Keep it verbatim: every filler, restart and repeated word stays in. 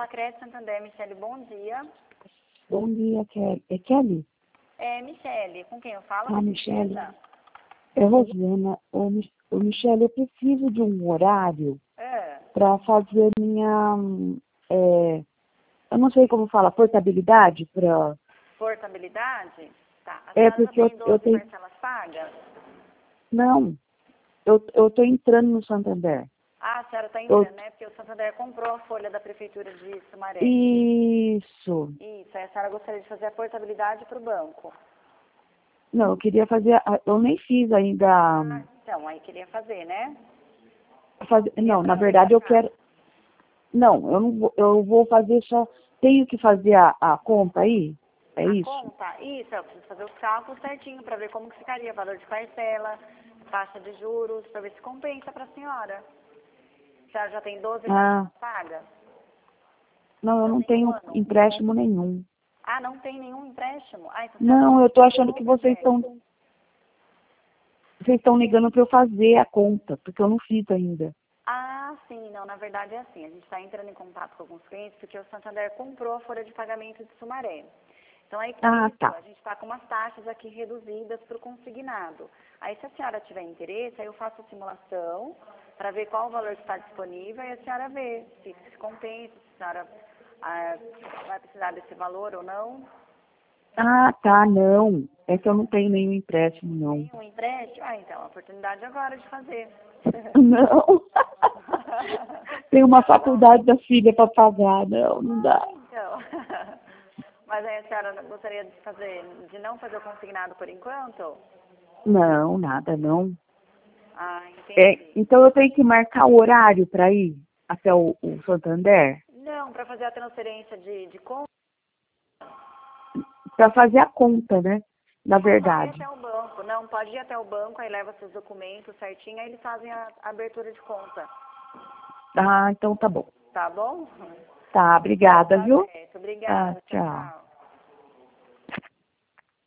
Sacredi Santander, Michele, bom dia. Bom dia, Kelly. É Kelly? É, Michele, com quem eu falo? Ah, Com Michele. certeza? É Rosana. Ô, Mi- ô, Michele, eu preciso de um horário É, para fazer minha, hum, é, eu não sei como fala, portabilidade para... portabilidade? Tá. A É senhora já porque eu, tem eu doze tenho... parcelas pagas? Não, eu, eu tô entrando no Santander. Ah, a senhora está Eu, entrando, né? Porque o Santander comprou a folha da Prefeitura de Sumaré. isso. Isso, aí a senhora gostaria de fazer a portabilidade para o banco. Não, eu queria fazer... a- Eu nem fiz ainda... Ah, hum, então, aí queria fazer, né? Fazer, Queria não, na trazer para verdade eu cá. quero... Não, eu não vou, eu vou fazer só... Tenho que fazer a, a conta aí? É A isso? conta? Isso, eu preciso fazer os cálculos certinho para ver como que ficaria, valor de parcela, taxa de juros, para ver se compensa para a senhora. A senhora já tem doze Ah, parcelas pagas? não, eu Já não tem um tenho ano? empréstimo nenhum. Ah, não tem nenhum empréstimo? Ah, então a senhora Não, eu tô tem achando que doze vocês estão créditos. vocês estão ligando para eu fazer a conta, porque eu não fiz ainda. Ah, sim, não, na verdade é assim, a gente está entrando em contato com alguns clientes porque o Santander comprou a folha de pagamento de Sumaré. Então aí com Ah, isso, tá. a gente está com umas taxas aqui reduzidas para o consignado. Aí se a senhora tiver interesse, aí eu faço a simulação para ver qual o valor que está disponível e a senhora vê se, se compensa, se a senhora ah, vai precisar desse valor ou não. Ah, tá, não. É que eu não tenho nenhum empréstimo, não. Nenhum empréstimo? Ah, então, a oportunidade agora de fazer. Não. Tem uma faculdade da filha para pagar, não, não Ah, dá. então. Mas aí a senhora gostaria de fazer, de não fazer o consignado por enquanto? Não, nada, não. Ah, É, entendi. então eu tenho que marcar o horário para ir até o, o Santander Não, para fazer a transferência de, de conta, para fazer a conta, né? Na é só ir verdade. até o banco. Não, pode ir até o banco, aí leva seus documentos certinho, aí eles fazem a, a abertura de conta. Ah, então tá bom. Tá bom? Tá, Então obrigada, tá viu? certo. Tá, Obrigada. Tchau, tchau. tchau.